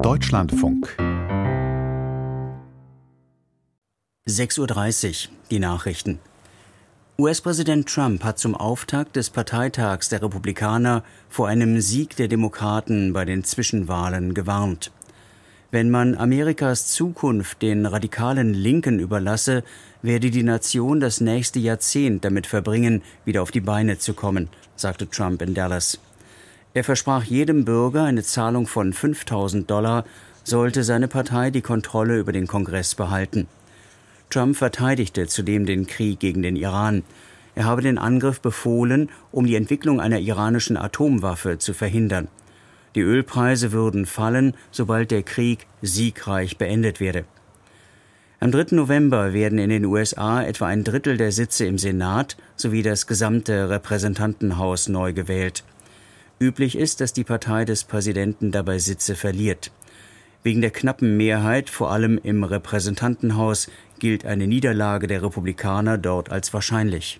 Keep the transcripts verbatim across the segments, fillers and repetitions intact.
Deutschlandfunk. sechs Uhr dreißig, die Nachrichten. U S-Präsident Trump hat zum Auftakt des Parteitags der Republikaner vor einem Sieg der Demokraten bei den Zwischenwahlen gewarnt. Wenn man Amerikas Zukunft den radikalen Linken überlasse, werde die Nation das nächste Jahrzehnt damit verbringen, wieder auf die Beine zu kommen, sagte Trump in Dallas. Er versprach jedem Bürger eine Zahlung von fünftausend Dollar, sollte seine Partei die Kontrolle über den Kongress behalten. Trump verteidigte zudem den Krieg gegen den Iran. Er habe den Angriff befohlen, um die Entwicklung einer iranischen Atomwaffe zu verhindern. Die Ölpreise würden fallen, sobald der Krieg siegreich beendet werde. Am dritten November werden in den U S A etwa ein Drittel der Sitze im Senat sowie das gesamte Repräsentantenhaus neu gewählt. Üblich ist, dass die Partei des Präsidenten dabei Sitze verliert. Wegen der knappen Mehrheit, vor allem im Repräsentantenhaus, gilt eine Niederlage der Republikaner dort als wahrscheinlich.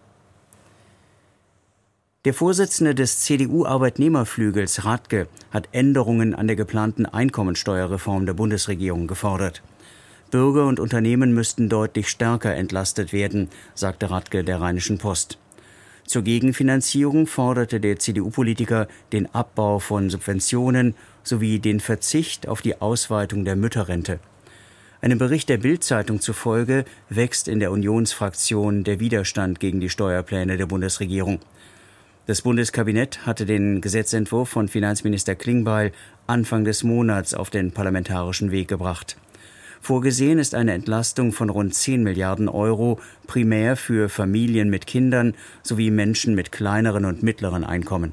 Der Vorsitzende des C D U-Arbeitnehmerflügels Radke hat Änderungen an der geplanten Einkommensteuerreform der Bundesregierung gefordert. Bürger und Unternehmen müssten deutlich stärker entlastet werden, sagte Radke der Rheinischen Post. Zur Gegenfinanzierung forderte der C D U-Politiker den Abbau von Subventionen sowie den Verzicht auf die Ausweitung der Mütterrente. Einem Bericht der Bild-Zeitung zufolge wächst in der Unionsfraktion der Widerstand gegen die Steuerpläne der Bundesregierung. Das Bundeskabinett hatte den Gesetzentwurf von Finanzminister Klingbeil Anfang des Monats auf den parlamentarischen Weg gebracht. Vorgesehen ist eine Entlastung von rund zehn Milliarden Euro, primär für Familien mit Kindern sowie Menschen mit kleineren und mittleren Einkommen.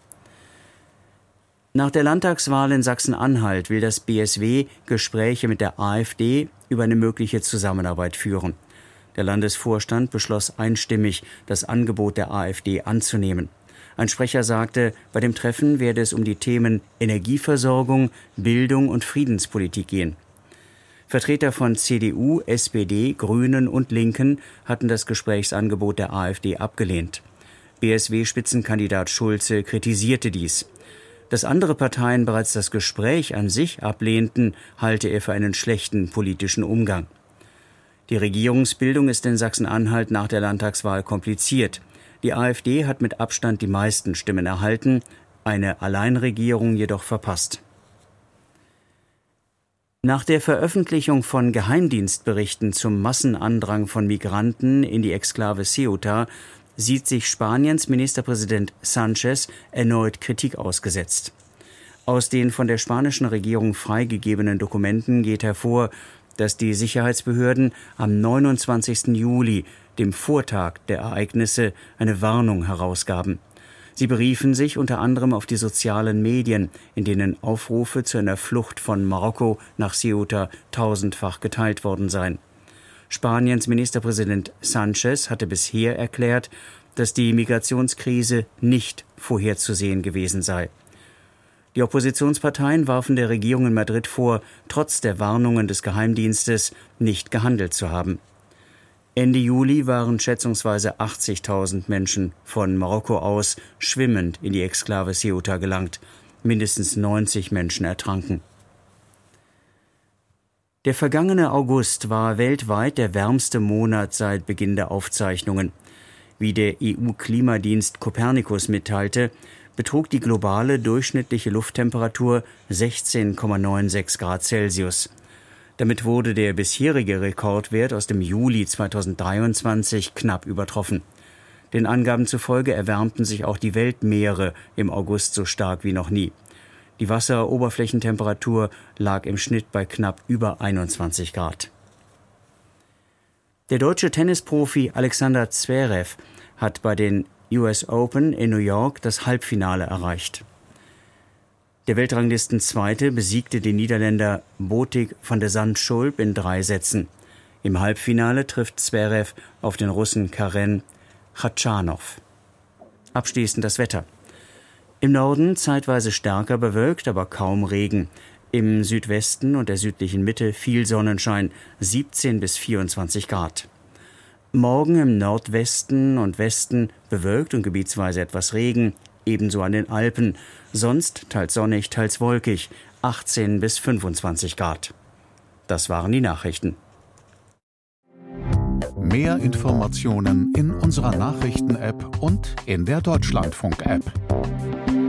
Nach der Landtagswahl in Sachsen-Anhalt will das B S W Gespräche mit der AfD über eine mögliche Zusammenarbeit führen. Der Landesvorstand beschloss einstimmig, das Angebot der AfD anzunehmen. Ein Sprecher sagte, bei dem Treffen werde es um die Themen Energieversorgung, Bildung und Friedenspolitik gehen. Vertreter von C D U, S P D, Grünen und Linken hatten das Gesprächsangebot der AfD abgelehnt. B S W-Spitzenkandidat Schulze kritisierte dies. Dass andere Parteien bereits das Gespräch an sich ablehnten, halte er für einen schlechten politischen Umgang. Die Regierungsbildung ist in Sachsen-Anhalt nach der Landtagswahl kompliziert. Die AfD hat mit Abstand die meisten Stimmen erhalten, eine Alleinregierung jedoch verpasst. Nach der Veröffentlichung von Geheimdienstberichten zum Massenandrang von Migranten in die Exklave Ceuta sieht sich Spaniens Ministerpräsident Sánchez erneut Kritik ausgesetzt. Aus den von der spanischen Regierung freigegebenen Dokumenten geht hervor, dass die Sicherheitsbehörden am neunundzwanzigsten Juli, dem Vortag der Ereignisse, eine Warnung herausgaben. Sie beriefen sich unter anderem auf die sozialen Medien, in denen Aufrufe zu einer Flucht von Marokko nach Ceuta tausendfach geteilt worden seien. Spaniens Ministerpräsident Sánchez hatte bisher erklärt, dass die Migrationskrise nicht vorherzusehen gewesen sei. Die Oppositionsparteien warfen der Regierung in Madrid vor, trotz der Warnungen des Geheimdienstes nicht gehandelt zu haben. Ende Juli waren schätzungsweise achtzigtausend Menschen von Marokko aus schwimmend in die Exklave Ceuta gelangt. Mindestens neunzig Menschen ertranken. Der vergangene August war weltweit der wärmste Monat seit Beginn der Aufzeichnungen. Wie der E U-Klimadienst Copernicus mitteilte, betrug die globale durchschnittliche Lufttemperatur sechzehn Komma sechsundneunzig Grad Celsius. Damit wurde der bisherige Rekordwert aus dem Juli zweitausenddreiundzwanzig knapp übertroffen. Den Angaben zufolge erwärmten sich auch die Weltmeere im August so stark wie noch nie. Die Wasseroberflächentemperatur lag im Schnitt bei knapp über einundzwanzig Grad. Der deutsche Tennisprofi Alexander Zverev hat bei den U S Open in New York das Halbfinale erreicht. Der Weltranglistenzweite besiegte den Niederländer Botic van de Zandschulp in drei Sätzen. Im Halbfinale trifft Zverev auf den Russen Karen Khachanov. Abschließend das Wetter. Im Norden zeitweise stärker bewölkt, aber kaum Regen. Im Südwesten und der südlichen Mitte viel Sonnenschein, siebzehn bis vierundzwanzig Grad. Morgen im Nordwesten und Westen bewölkt und gebietsweise etwas Regen, ebenso an den Alpen. Sonst teils sonnig, teils wolkig. achtzehn bis fünfundzwanzig Grad. Das waren die Nachrichten. Mehr Informationen in unserer Nachrichten-App und in der Deutschlandfunk-App.